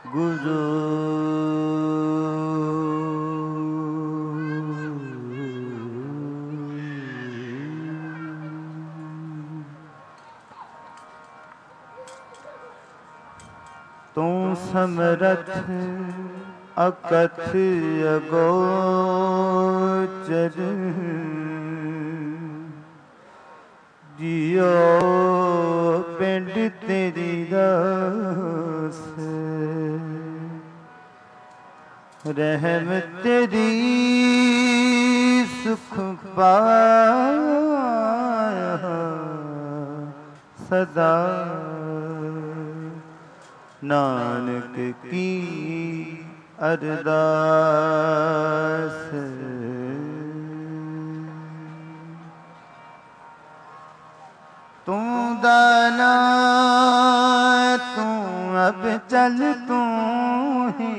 गुरु तू समरथ अकथ अगोचर जियो पिंड तेरी दास रहम तेरी सुख पाया सदा नानक की अरदास। तू दाना तू अब चल तू ही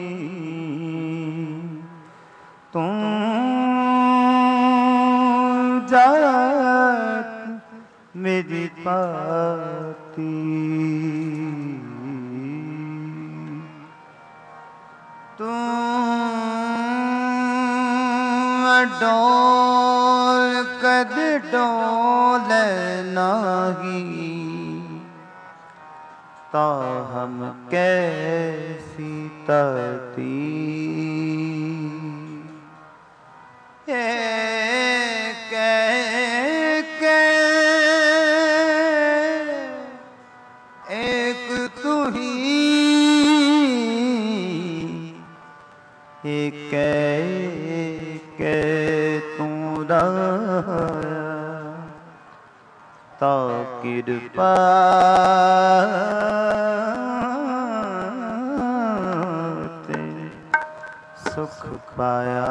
तू जात मेरी पाती तू डोल कद डोल नाही ता हम कैसी ताती एक तू ही एक तू ता कृपा सुख पाया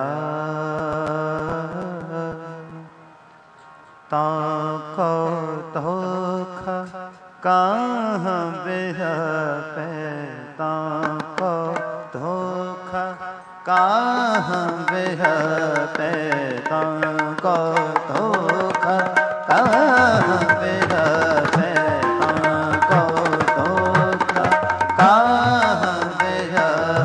ता को धोखा कहाँ बेहा पैता को धोखा कहाँ बेहा पैता को धोखा कहाँ बेहा पैता को धोखा कहाँ बेहा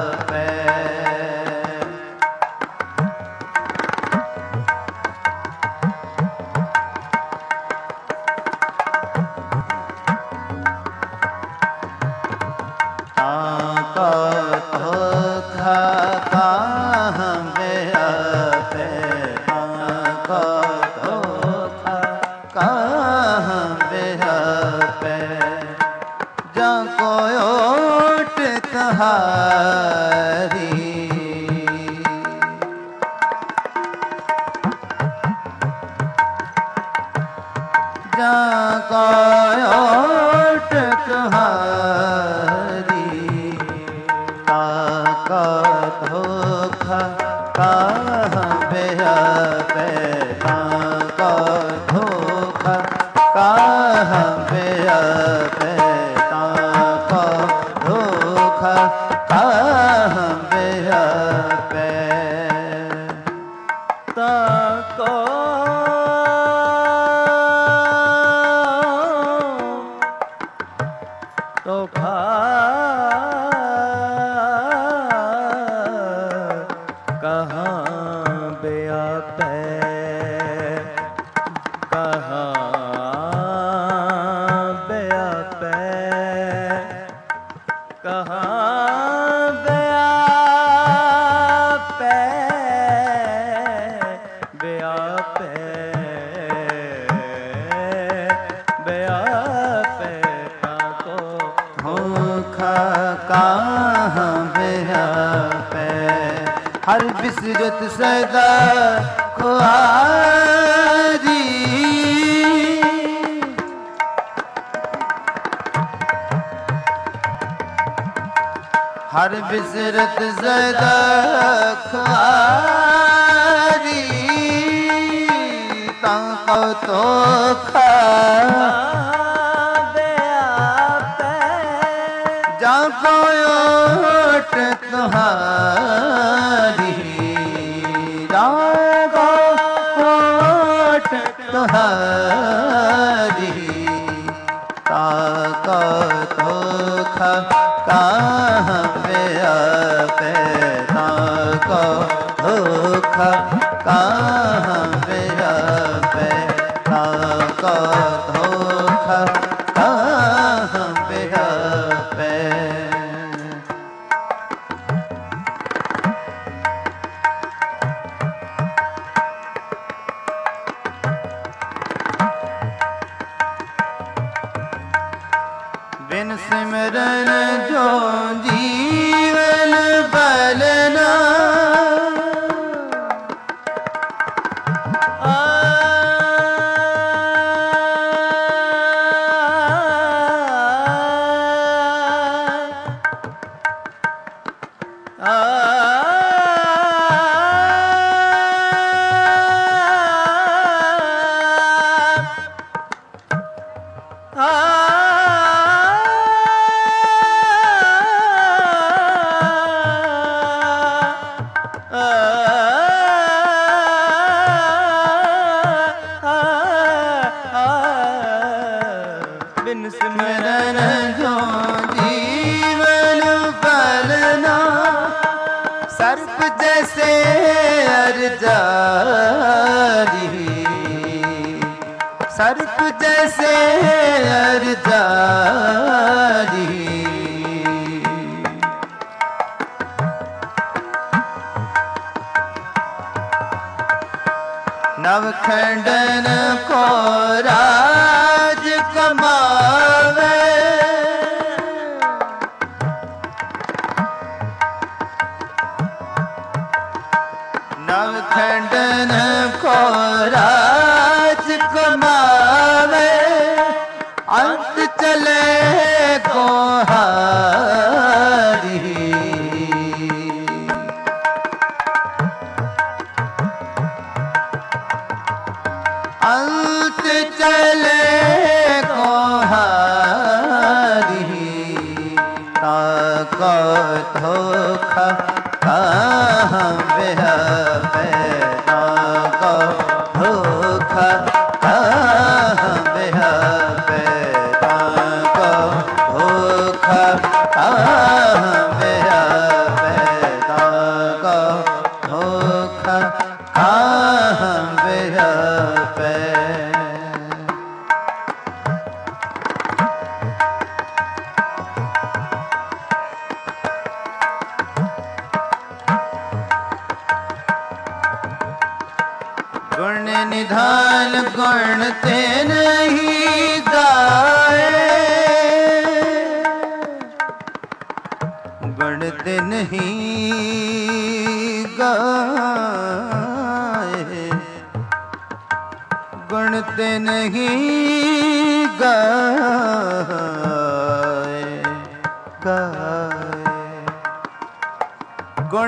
हर बिसरत सदा खुआरी हर बिसरत सदा खुआरी ताको तो खा जाको ओट तुम्हारी जाको ओट तुम्हारी ताको तो खा कहाँ व्यापे ताको धोखा कहाँ व्यापे ताको धोखा कहाँ व्यापे। बिन सिमरन जो जीवन बलना बिन सिमरन जो जीवन पलना सर्प जैसे अरजारी सर्प जैसे अरजारी नवखंडन को राज कमावे नवखंडन को राज कमावे अंत चले को हारी अंत चले को हारी ताको धोखा कहाँ व्यापे ताको धोखा कहाँ व्यापे ताको धोखा कहाँ व्यापे ताको धोखा कहाँ व्यापे। गुण निधान गुण ते नहीं गाए गुण ते नहीं गाए गुण ते नहीं गाए गाए गुण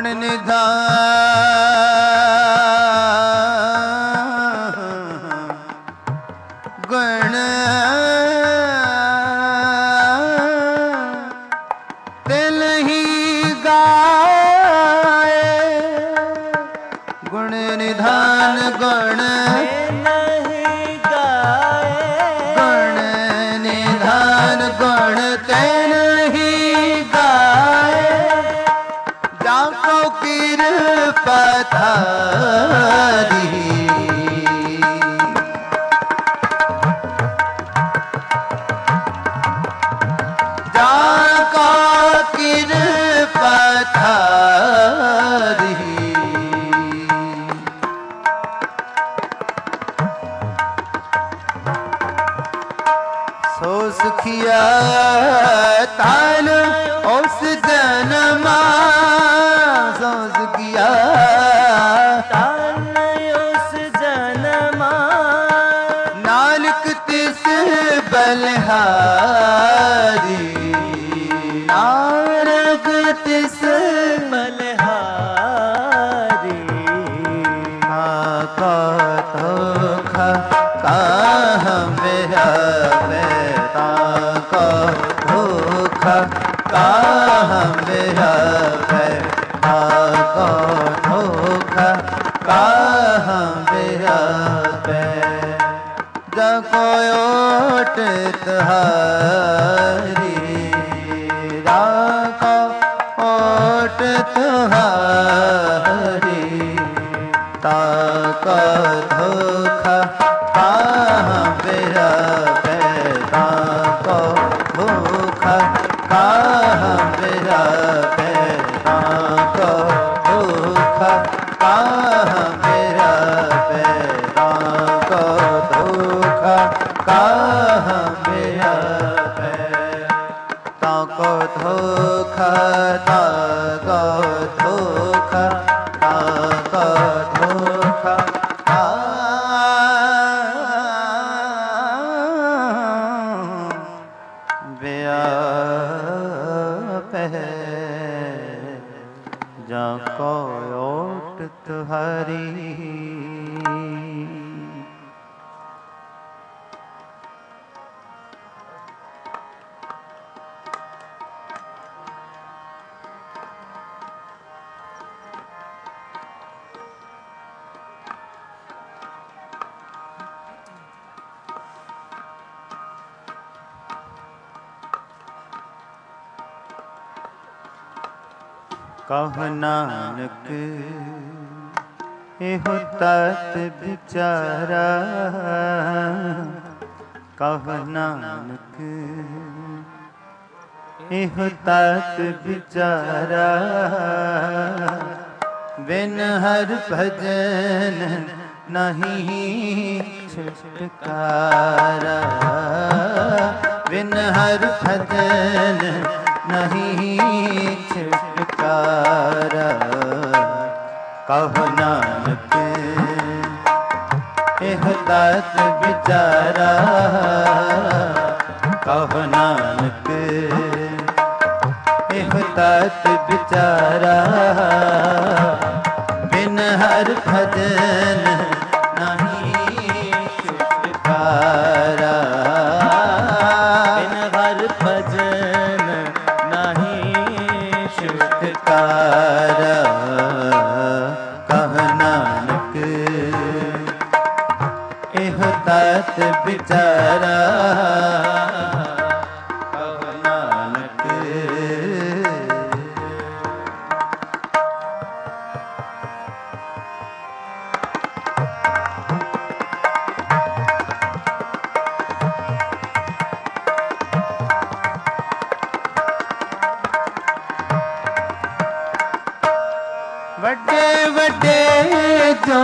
निधान गुण दिल ही गाए गुण निधान गुण नहीं गाए गुण निधान गुण तेन ही गाए जाको कृपा थारी जाको कृपा थारी सो सुखिया तान उस जन्मा सो सुखिया तान उस जन्मा नानक तिस बलिहारी नानक तिस बलिहारी का धोखा कहाँ व्यापे ताको धोखा कहाँ व्यापे ताको धोखा कहाँ व्यापे जको ओट तहारी तुम्हारी ताको धोखा कहाँ व्यापे ताको धोखा कहाँ व्यापे ताको धोखा कहाँ व्यापे ताको धोखा कहाँ व्यापे ताको धोखा ताको धोखा ताको धोखा व्यापे जाको ओट तुम्हारी कहो नानक एहो तात बिचारा कहो नानक एहो तात बिचारा बिन हर भजन नहीं छुटकारा बिन हर भजन नहीं छुटकारा कहो नानक एह तात बिचारा कहो नानक एह तात बिचारा बिन हर भजन नहीं छुटकारा बिन हर भजन नहीं छुटकारा कह नानक एह तात बिचारा कह नानक वड्डे वड्डे जो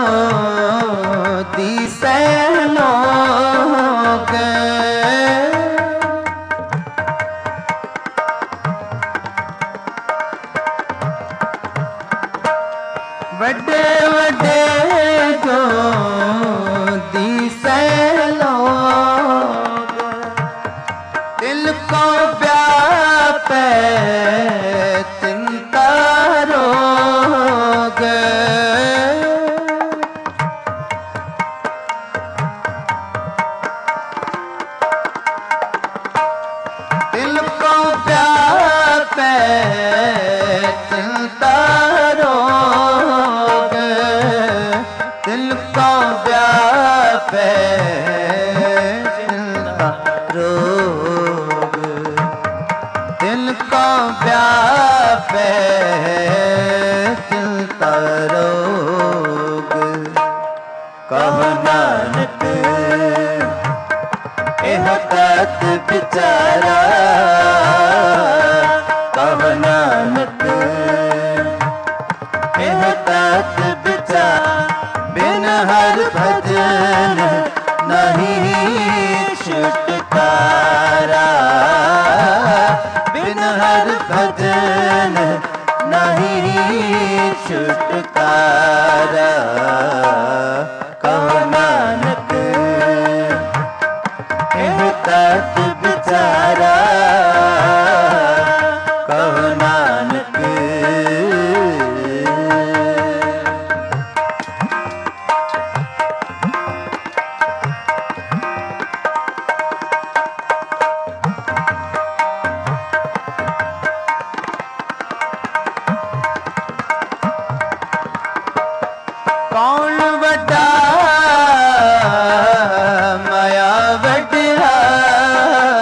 दिसे लोग वड्डे वड्डे जो दिसे लोग दिल को व्यापे चिंता रोग दिल को व्यापे चिंता रोग दिल को व्यापे चिंता रोग दिल को व्यापे चिंता रोग कहो नानक एह तात बिचारा कहो नानक एह तात बिचारा बिन हर भजन नहीं छुटकारा बिन हर भजन नहीं छुटकारा कहो नानक एह तात बिचारा कहो नानक कौन बड़ा माया बड़ा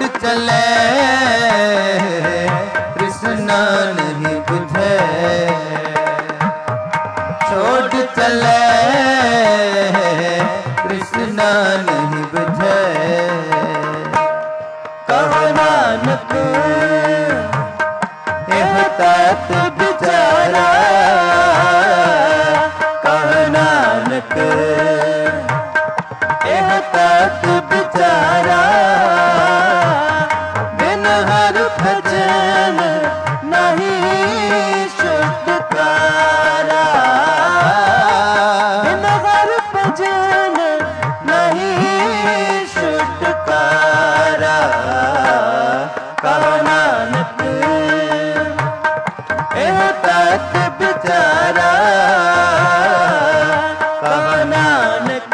चले कृष्णा नहीं बुझे छोड़ चले कृष्णा नहीं बुझे कहो नानक एह तात बिचारा कहो नानक एह तात बिचारा बिन हर भजन नहीं छुटकारा बिन हर भजन नहीं छुटकारा कहो नानक एह तात बिचारा कहो नानक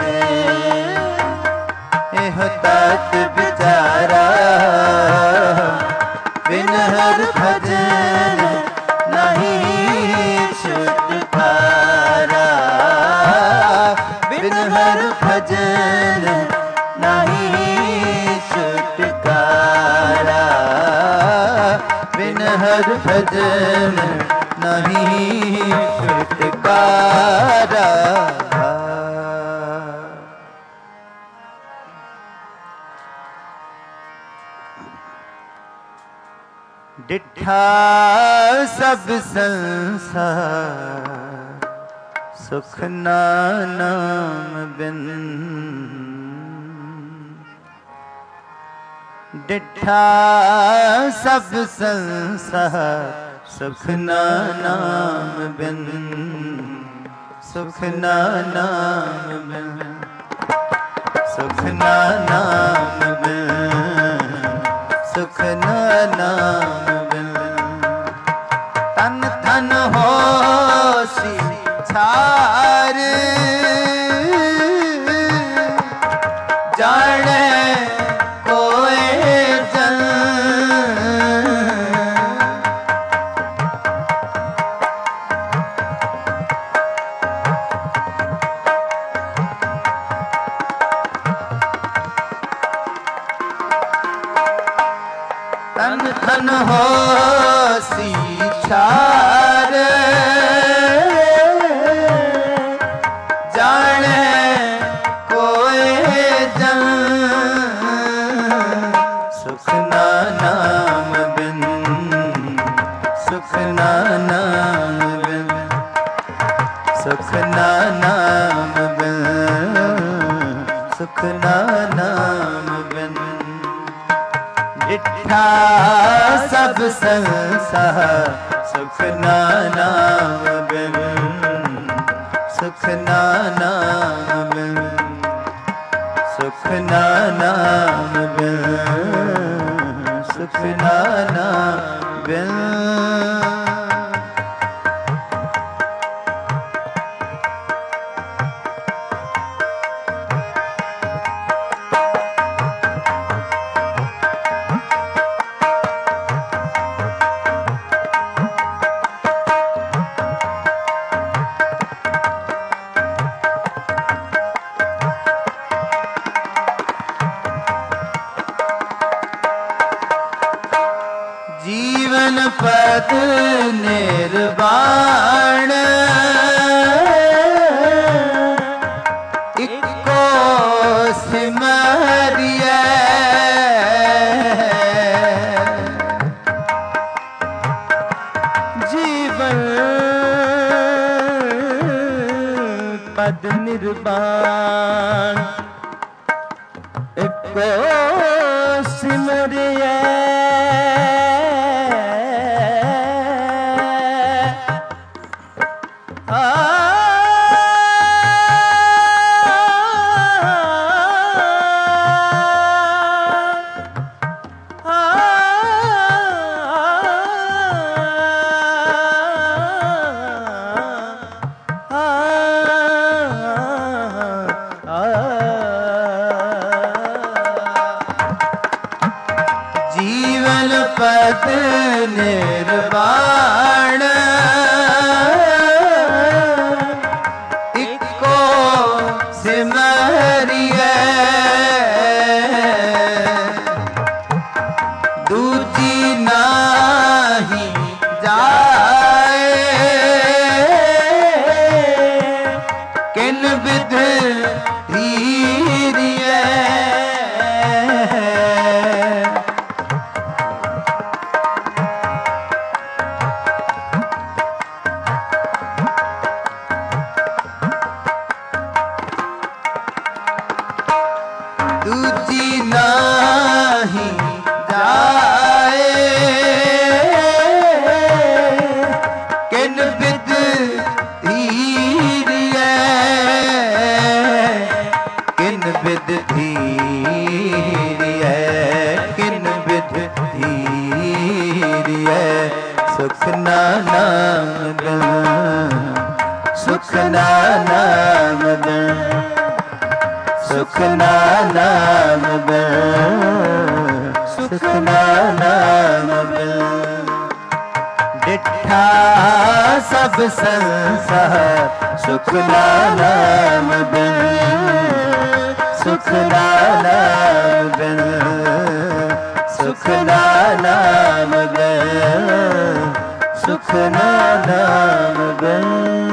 एह तात बिचारा बिन हर भजन नहीं छुटकारा बिन हर भजन नहीं छुटकारा बिन हर भजन नहीं छुटकारा डिठा सब संसार सुख नाम बिन डिठा सब संसार सुख नाम बिन सुख नाम बिन सुख नाम बिन सुख नाम बिन तन तन होसी छार जाने कोई जन तन तन होसी छार जाने कोई जन सुख नाम बिन सुख नाम बिन सुख नाम बिन सुख नाम बिन डिठा सब संसार सुख नाम बिन सुख नाम बिन सुख नाम बिन सुख नाम बिन जीवन पद निर्वाण इको सिमरिए जीवन पद निर्वाण इको सिमरिए जीवन पद निर्वाण इको सिमरिए दूजी नाही जाए किन विध धीरिए दूजी नाही जाए किन विध धीरिए किन विध धीरिए किन विध धीरिए सुख नाम बिन सुख नाम बिन सुख नाम बिन सुख नाम बिन डिठा सब संसार सुख नाम बिन सुख नाम बिन सुख नाम बिन सुख नाम बिन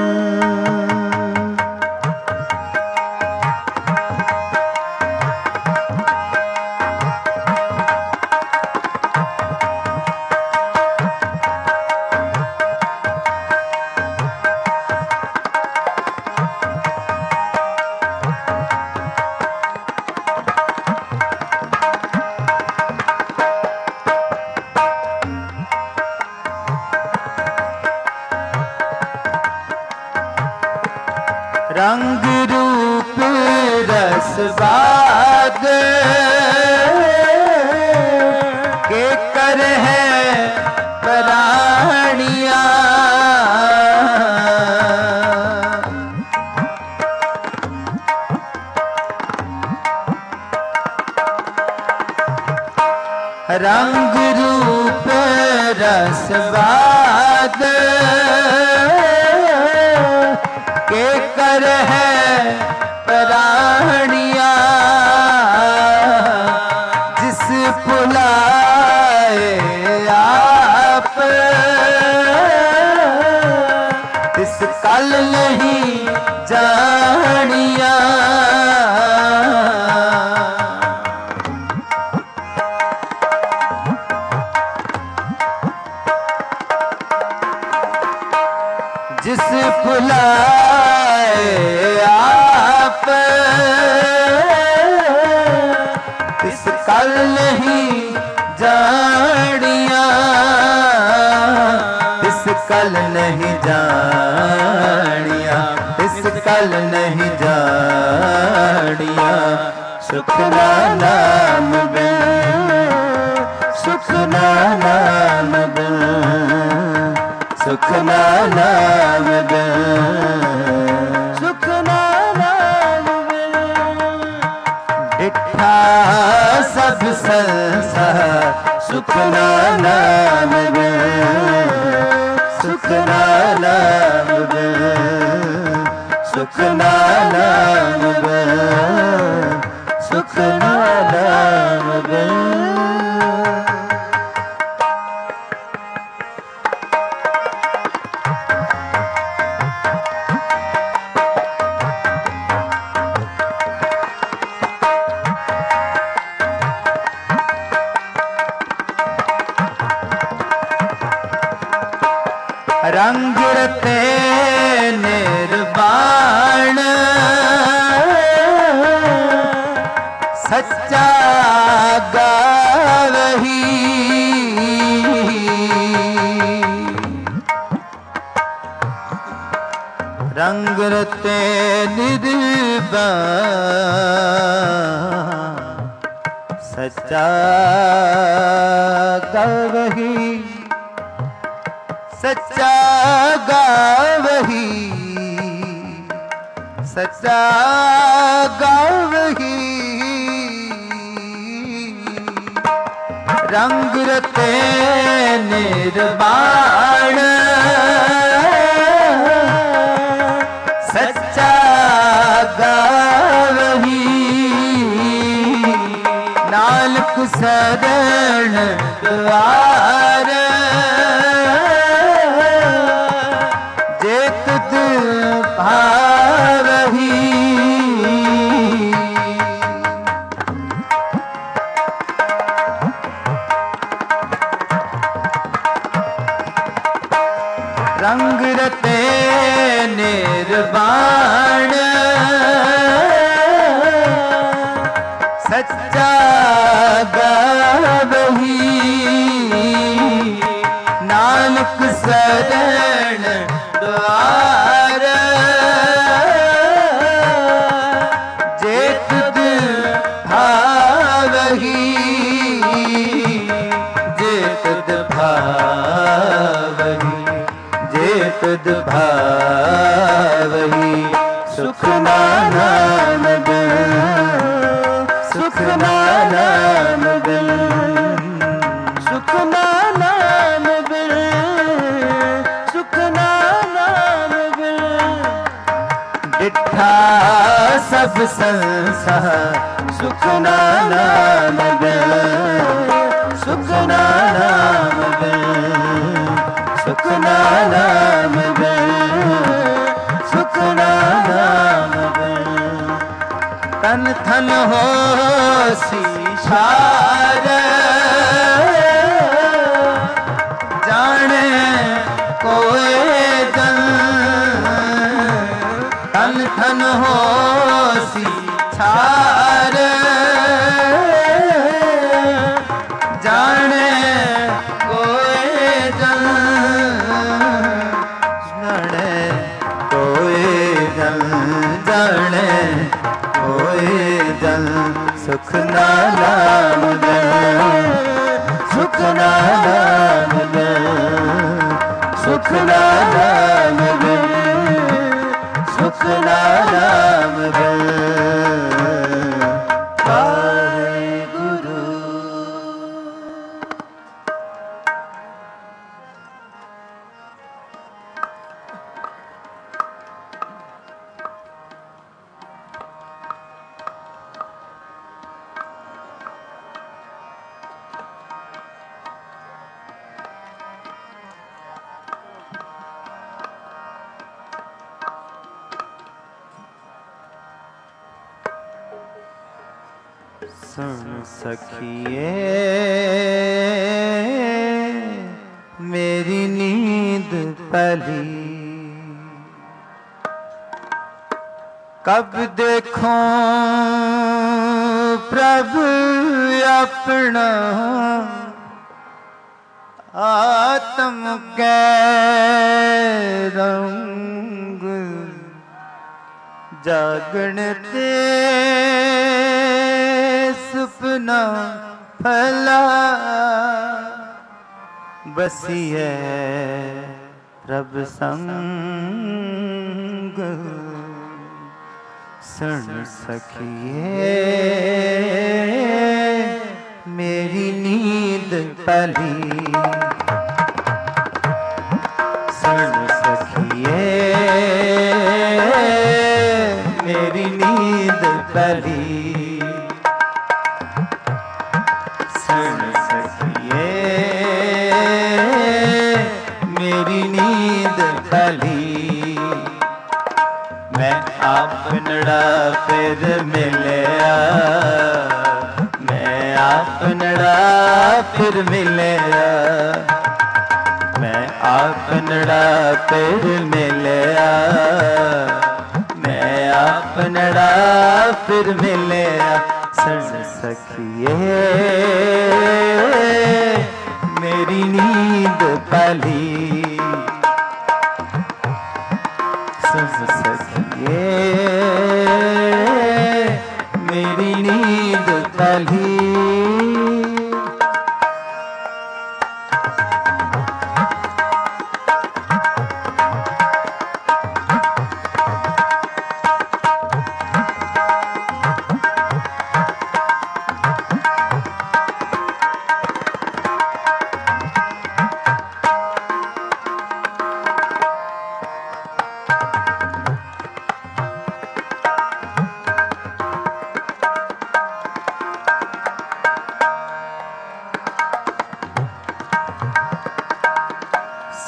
रंग रूप रस बाद के कर है प्राणिया रंग रूप रस बाद के कर है प्राणिया जिस पुलाए आप इस कल नहीं जानिया जिस पुलाए आप इस कल नहीं जानिया इस कल नहीं जानिया इस कल नहीं जानिया सुख नाम बिन सुख नाम बिन सुख नाम बिन सुख नाम बिन डिठा सब संसार सुख नाम बिन सुख नाम बिन सुख नाम बिन सुख नाम बिन रंग रते निर्वाण सच्चा गावही रंग रते निर्वाण सच्चा गावही सच्चा गावही सच्चा गावही रंग रते निर्वाण सच्चा गावही नानक शरण द्वार जे तुद भावही रंग रते निर्वाण सच्चा गावही नानक शरण द्वार जे तुद भावही जे तुद भावही जे तुद भावही सुख नाम बिन सुख नाम बिन सुख नाम बिन सुख नाम बिन डिठा सब संसार सुख नाम बिन सुख नाम बिन सुख नाम बिन सुख नाम बिन तन थन हो सीशार जाने कोई जन तन थन हो सीछार जाने कोई जन जाने कोई जन जाने कोई जन सुख नाम बिन सुख नाम बिन सुख नाम बिन सुख नाम बिन वाहेगुरु। सुन सखिए मेरी नींद पली कब देखो प्रभु अपना आत्म के रंग जागण ते सपना फला बसिए प्रभ संग सुन सखिए मेरी नींद पली सुन सखिए मेरी नींद पली सुन सखिए मेरी नींद पली मैं आपनड़ा फिर मिलया मैं आपनड़ा फिर मिलया मैं आपनड़ा फिर मिलया मैं आपनड़ा फिर मिलया सुन सखिए मेरी नींद पली सुन सखिए मेरी नींद पली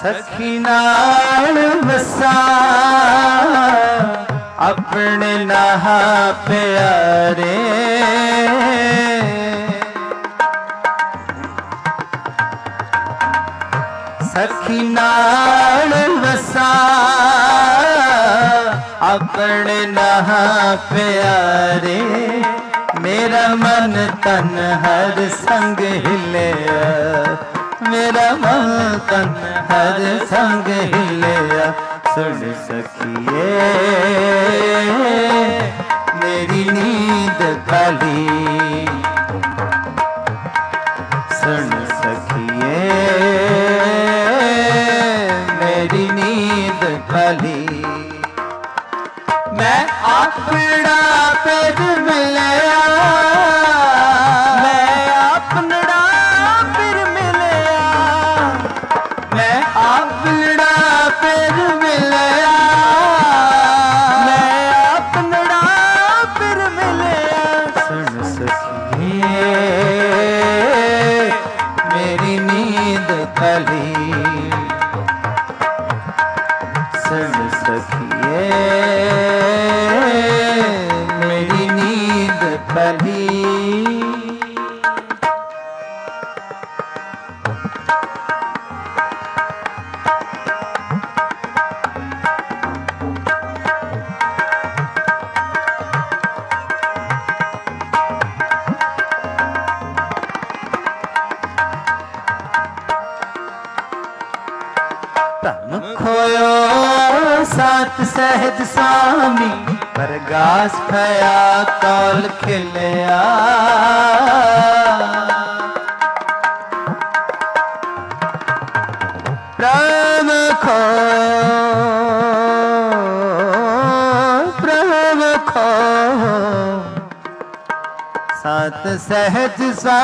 सखी नाल वसा अपने नहा प्यारे सखी नाल वसा अपने नहा प्यारे मेरा मन तन हर संग हिले मेरा मन तन हर संग हिले सुन सखिए मेरी नींद काली सुन सखिए मेरी नींद काली मैं अपना पेट मिलया मैं अपना फिर मिलया मैं अपना पेट मिलया मैं अपना फिर मिलया सुन सखिए मेरी नींद काली सुन सखिए मेरी नींद काली धन खोयो सात सहज स्वामी परगास भया कौल खिलया प्रेम खो सात सहज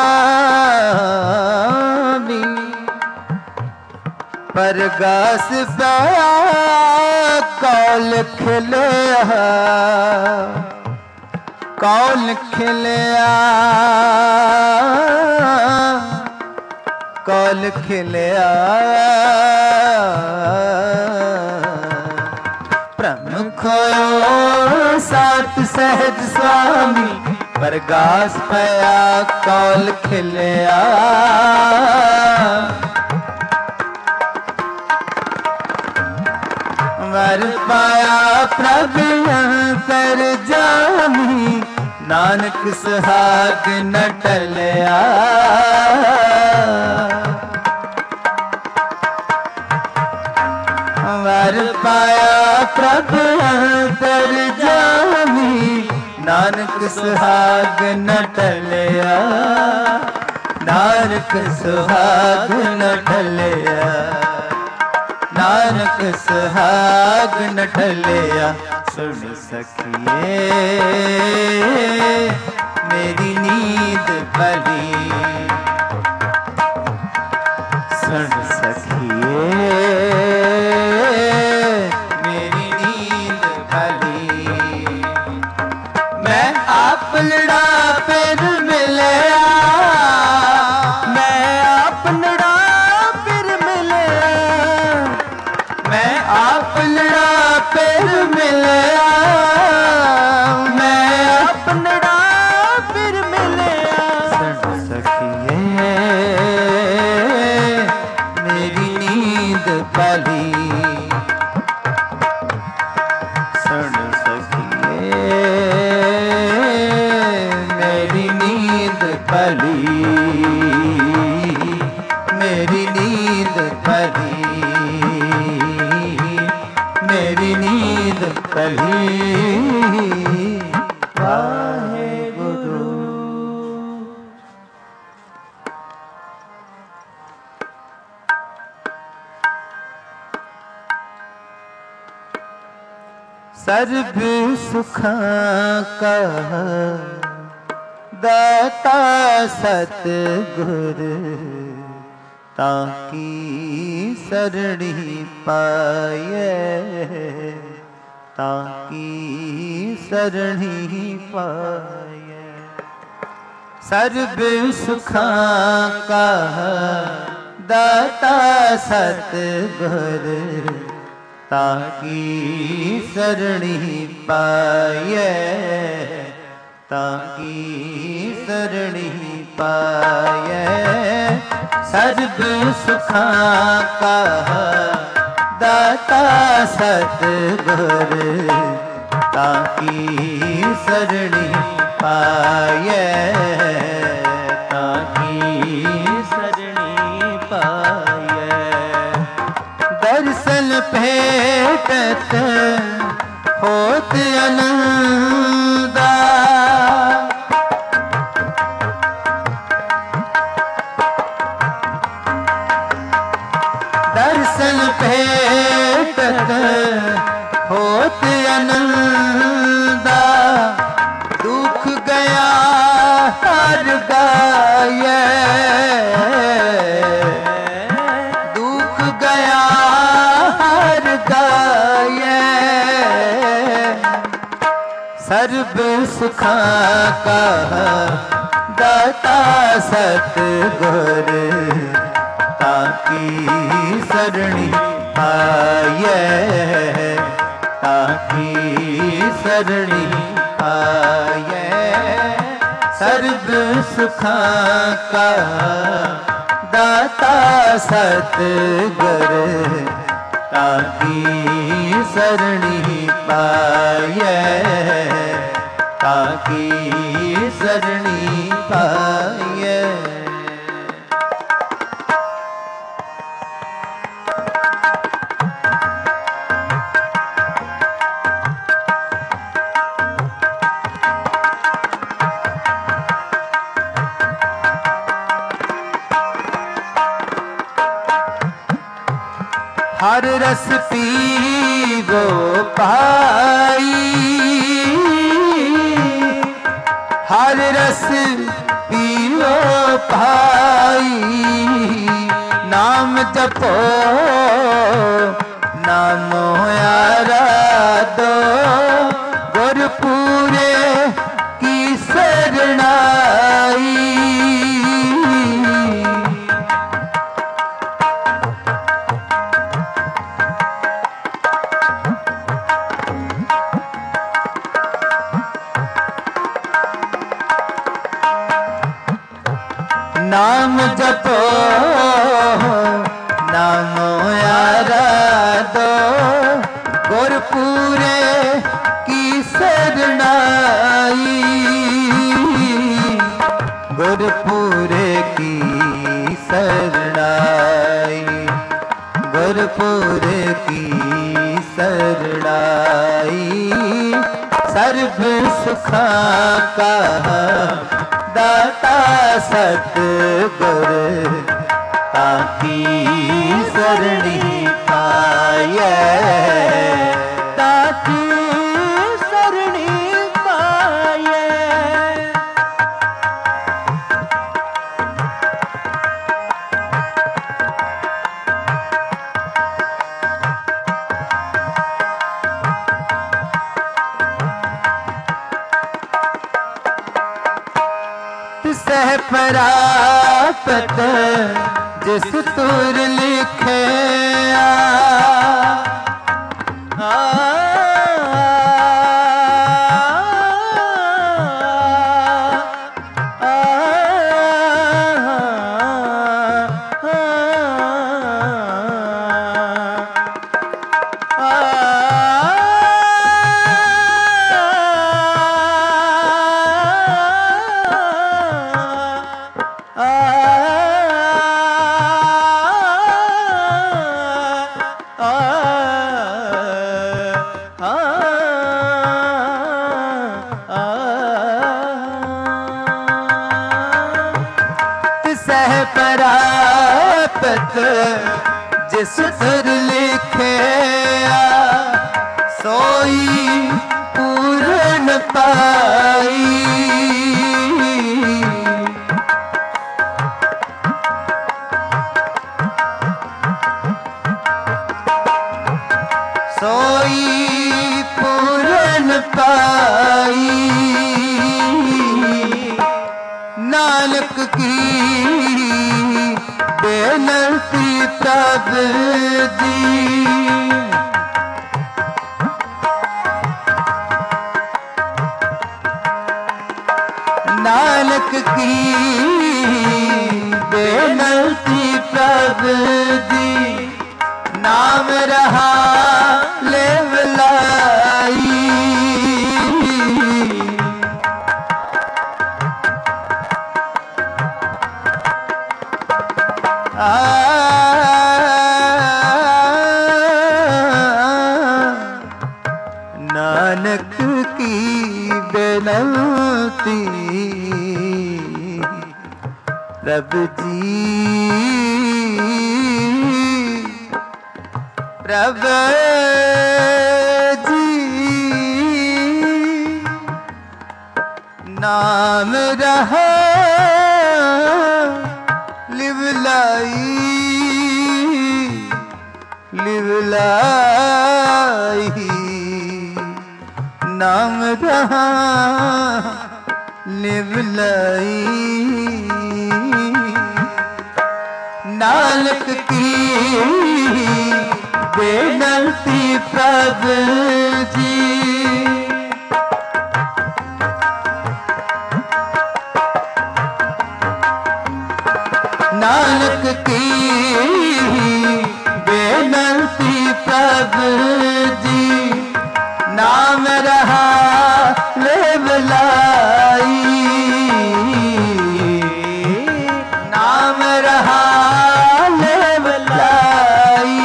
स्वामी परगास पया कौल खिलया कौल खिलया कौल खिलया प्रमुख सात सहज स्वामी परगास पया कौल खिलया वर पाया प्रभु अंतर जामी नानक सुहाग न टलया वर पाया प्रभु अंतर जामी नानक सुहाग न टलया नानक सुहाग न टलया नानक सुहाग न टलया सुन सखिए मेरी नींद काली सुन सखिए मेरी नींद काली मैं अपना फिर मिलया मैं अपना फिर मिलया मैं अपना फिर मिलया मैं अपना फिर मिलया सुन सखिए मेरी नींद काली सुन सखिए मेरी नींद काली मेरी नींद काली मेरी नींद काली वाहेगुरु सर्व सुखा का दाता सतगुर ताकी सरणी पाए ताकी सरणी पाए सर्व सुखा का दाता सतगुर ताकी सरणी पाए, ताकी सरणी पाए। सर्ब सुखा का दाता सतगुर ताकी सरणी पाए, ताकी सरणी पाए। दर्शन भेटत होत आनंदा, दर्शन भेटत होत आनंदा। दुख गया हर गाये, दुख गया हर गाये। सर्व सुखा का दाता सतगुर ताकी सरणी पाए, ताकी सरणी पाए। सर्व सुखा का दाता सतगुर ताकी सरणी पाए, ताकी सरणी पाए। हर रस पीवो पाई, हर रस पीवो पाई। नाम जपो नामो आराधो, गुरपुरे की शरणाई। नाम जपो नामो आराधो, गुरपुरे की शरणाई। गुरपुरे की शरणाई, गुरपुरे की शरणाई। सर्व सुखा का दाता सतगुर ताकी सरणी पाए, ताकी सरणी पाए। सह परापत जिस तुर लिखे परापत जिस तुर लिखे सोई पूर्ण पाई। सोई पूर्ण पाई। नानक की बेनती प्रभ जी। नानक की बेनती प्रभ जी, नाम रहा लेवलाई। नानक की बेनती प्रभु जी, प्रभु जी, नाम रहा लिवलाई, लिवलाई, नाम रहा लिवलाई। नानक की बेनती प्रभु जी, नानक की बेनती प्रभु जी, नाम रहा लेवलाई, नाम रहा लेवलाई,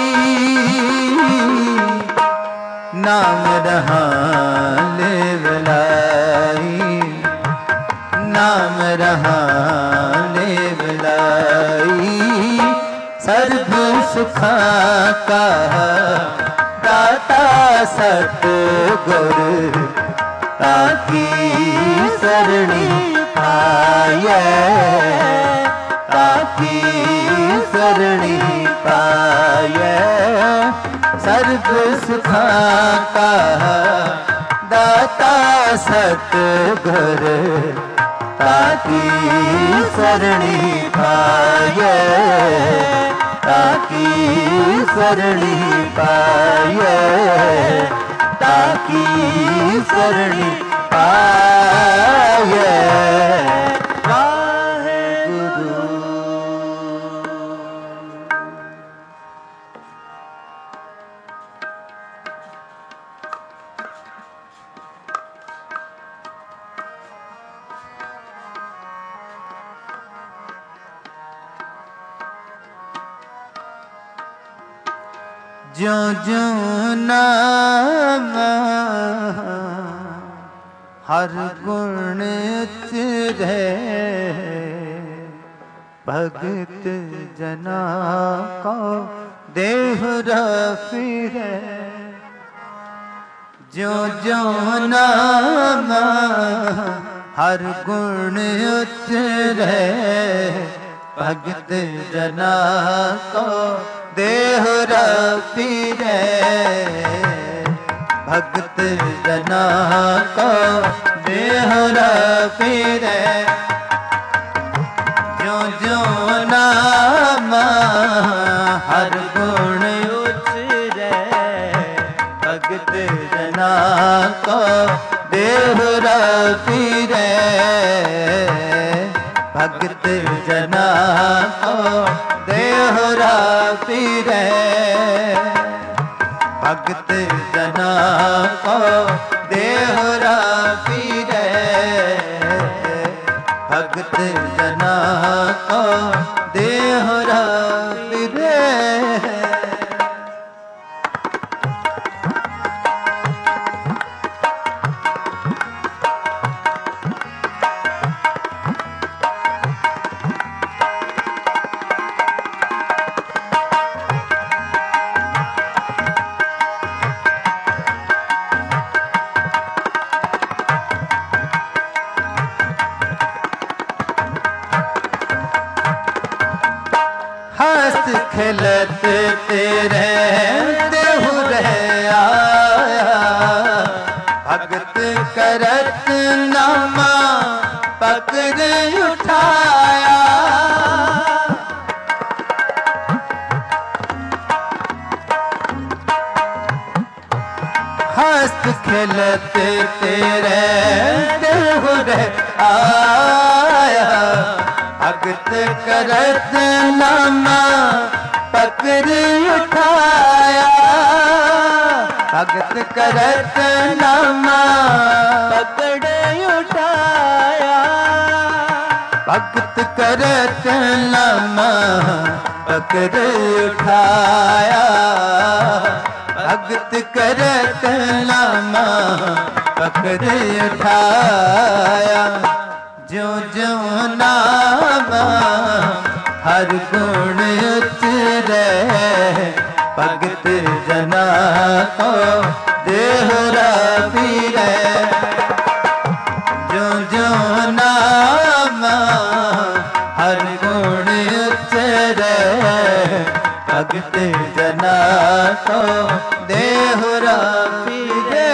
नाम रहा लेवलाई, नाम रहा लेवलाई। सर्व सुखा का दाता सतगुर, ताकी सरणी पाए, ताकी सरणी पाए। सर्व सुखा का दाता सतगुर, ताकी सरणी पाए, ताकी सरणी पाए, ताकी सरणी पाए। वाहेगुरु। ज्यों ज्यों नाम हर गुण उतरे, भगत जना को देह फिरे। ज्यों ज्यों नाम हर गुण उतरे, भगत जना को देह फिरे। भगत जना को देह फिरे। ज्यों ज्यों नाम हर गुण उतरे, भगत जना को देह फिरे। भगत जना को देह फिरे। भगत जना को देह फिरे। भगत जना को देह फिरे। हंस खिलत तेरे देहु रह आया, भगत करत नामा पकड़ उठाया। हंस खेलत तेरे देहुर आया। भगत करत नामा पकड़ उठाया। भगत करत नामा पकड़ उठाया। भगत करत नामा पकड़ उठाया। भगत करत नामा पकड़ उठाया। जो जो नामा हर गुण उतरे भगत जना को देहुरा पीरे। जो जो नामा हर गुण उतरे भगत जना को देहुरा पीरे।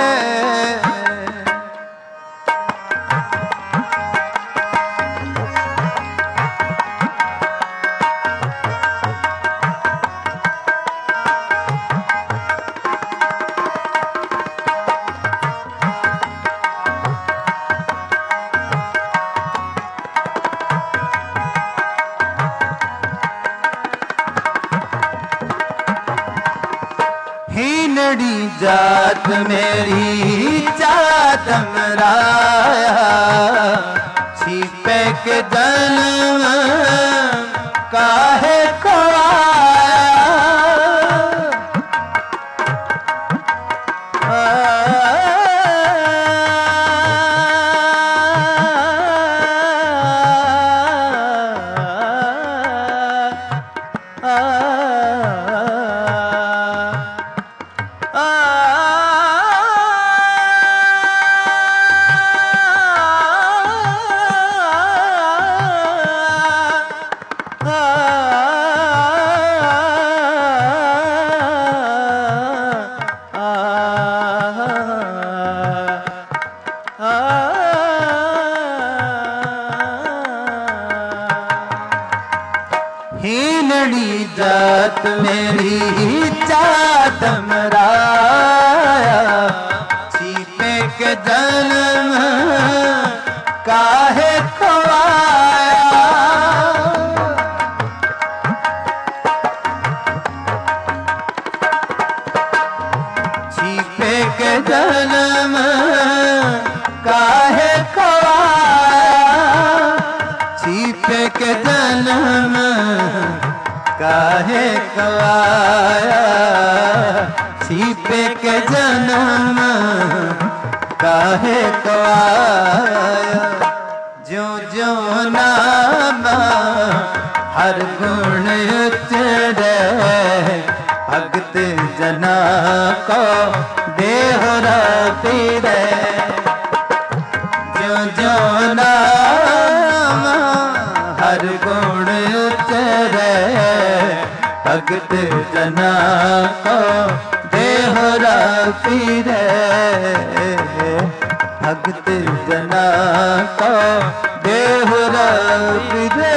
हीनड़ी जात मेरी चादम राया। छिपे के जन्म काहे हीनड़ी जात मेरी चादम राया। छिपे के जन्म काहे खवाया। छिपे के जन्म काहे खवाया। छिपे के जन्म काहे खवाया। छिपे के जन्म काहे खवाया। जो जो नामा हर गुण उतरे भगत जना को देहुरा पीरे। जो जो नामा हर गुण उतरे भगत जना को देहुरा पीरे। भगत जना को देहुरा पीरे।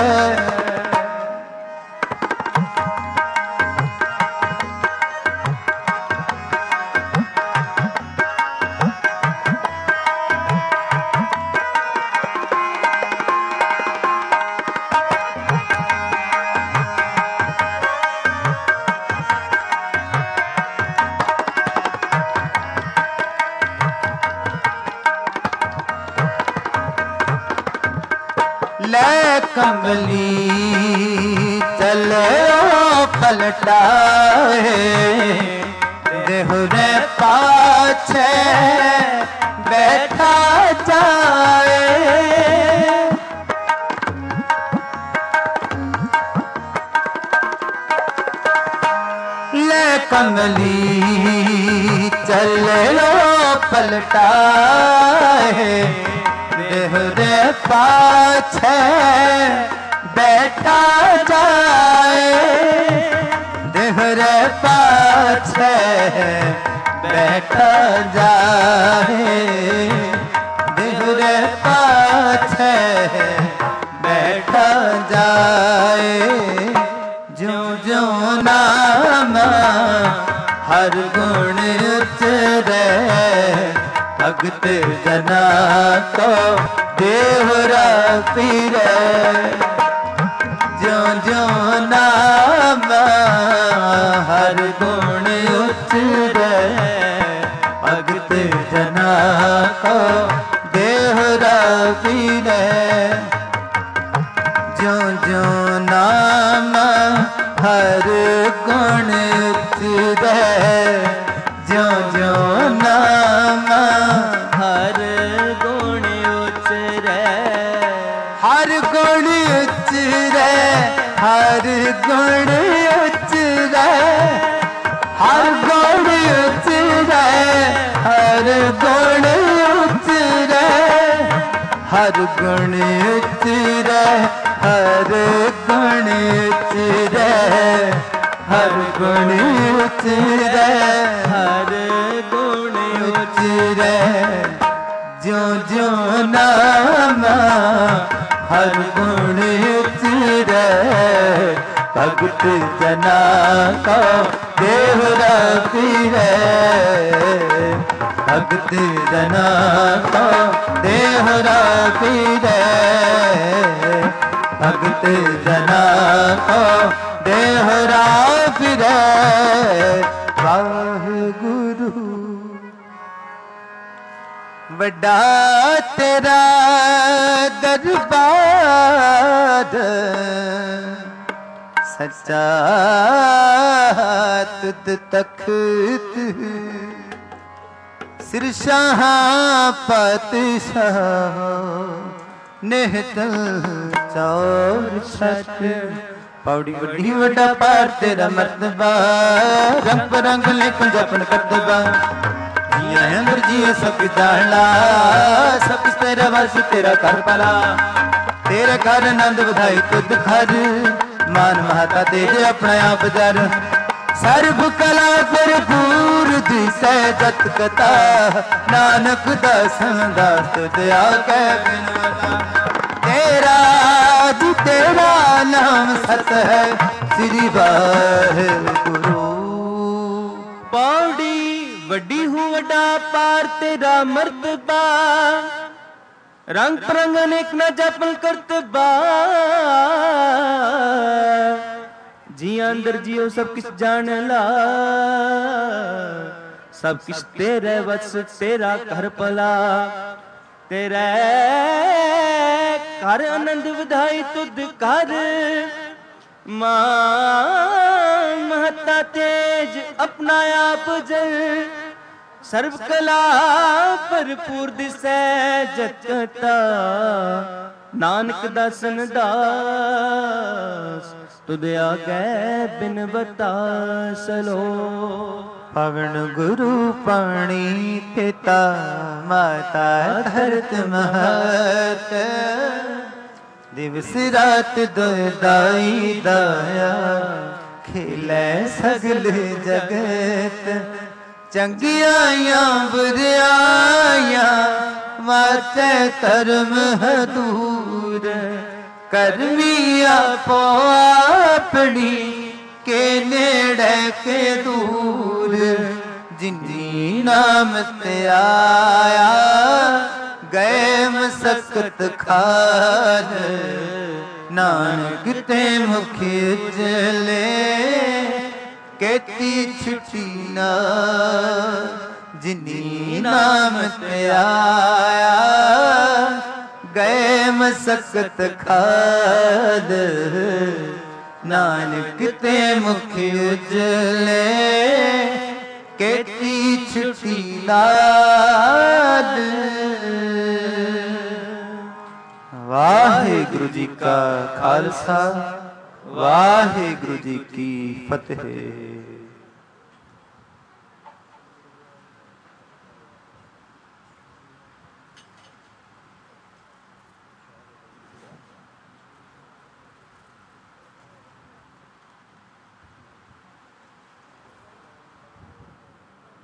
ले कमली चले ओ पलटाए। देहुरे पाछे बैठा जाए। ले कमली चले ओ पलटाए। देहुरे पाछे बैठा जाए। देहुरे पाछे बैठा जाए। देहुरे पाछे बैठा जाए। जो जो नाम हर गुण उतरे भगत जना को देवरा पीरे ज्यों ज्यों नाम हर गुण उतरे भगत जना को देवरा पीरे ज्यों ज्यों नाम हर गुण उतरे ज्यों ज्यों नाम हर गुण उतरे हर गुण उतरे हर गुण उतरे हर गुण उतरे हर गुण उतरे हर गुण उतरे हर गुण उतरे हर गुण उतरे हर गुण उतरे ज्यों ज्यों नाम हर गुण उतरे भगत जना को देवरा पीरे भगत जना को देवरा पीरे भगत जना को देवरा पीरे वाहिगुरु बड़ा तेरा दरबार सच्चा तुद तख्त सिर शाह पातशाह नेहतल चौर छत पौड़ी वड्डी वड्डा पार तेरा मर्तबा रंग रंग लेकिन जपन करतबा जिया अंदर जिए सब दाला सब तेरा वर्ष तेरा कर पाला तेरे घर आनंद बधाई तुद घर मान महता तेरे अपना आप जर सर्व कला भरपूर दिसै जत कथा नानक दासन दास तुझ आके बिनवता तेरा जी तेरा नाम सत है श्री वाहिगुरु पौड़ी वड्डी हूँ वड्डा पार तेरा मर्तबा रंग परंग अनेक न जपन करतबा जिया अंदर जियो सब किस जान ला सब किस तेरे वत्स तेरा घर पला तेरे घर आनंद बधाई तुद कर मान महता तेज अपना आप जल सर्व कला भरपूर दिसै जगता नानक दासन दास तुद आगे बिन बता सलो पवन गुरु पाणी पिता माता धरत महत दिवस रात दाई दाया खेलै सगल जगत चंगियां बुराइयां माते धर्म दूर करमी आपो अपनी के नेड़े के दूर जिनी नाम ते आया गए मसकत खार नानक ते मुखी जले केती छुट्टी ना जिनी नाम ते आया गए मसकत खाद नानक ते मुख उजले केती छुट्टी नाद। वाहिगुरु जी का खालसा वाहिगुरु जी की फतेह।